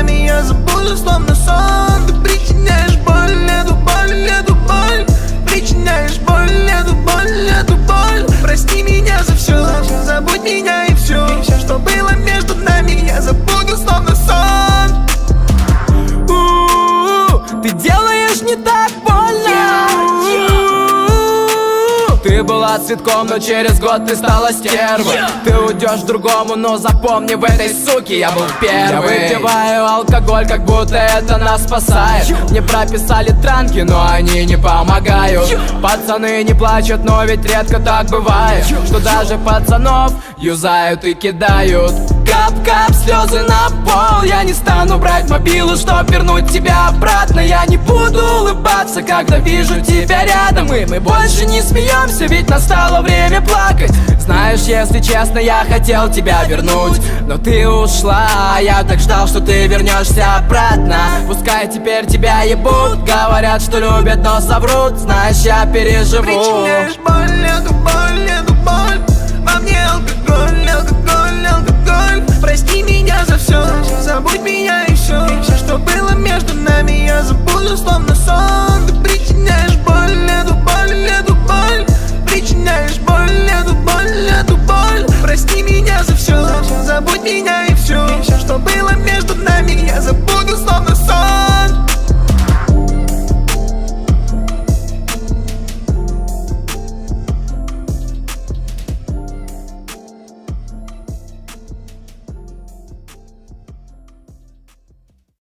нами я забуду, словно сон. Ты причиняешь боль, эту боль, эту боль. Причиняешь боль, эту боль, эту боль. Прости меня за все, забудь меня и все. И все, что было между нами, я забуду, словно сон. Ты делаешь не так больно. Ты была цветком, но через год ты стала стервой. Ты уйдешь к другому, но запомни, в этой суке я был первый. Я выпиваю алкоголь, как будто это нас спасает. Мне прописали транки, но они не помогают. Пацаны не плачут, но ведь редко так бывает, что даже пацанов юзают и кидают. Кап-кап, слезы на пол. Я не стану брать мобилу, чтоб вернуть тебя обратно. Я не буду улыбаться, когда вижу тебя рядом. И мы больше не смеемся, ведь настало время плакать. Знаешь, если честно, я хотел тебя вернуть, но ты ушла, а я так ждал, что ты вернешься обратно. Пускай теперь тебя ебут, говорят, что любят, но соврут. Знаешь, я переживу. Причиняешь боль, эту боль, эту боль. Во мне алкоголь, алкоголь, алкоголь. Прости меня за все, забудь меня и все. И все, что было между нами, я забуду, словно сон.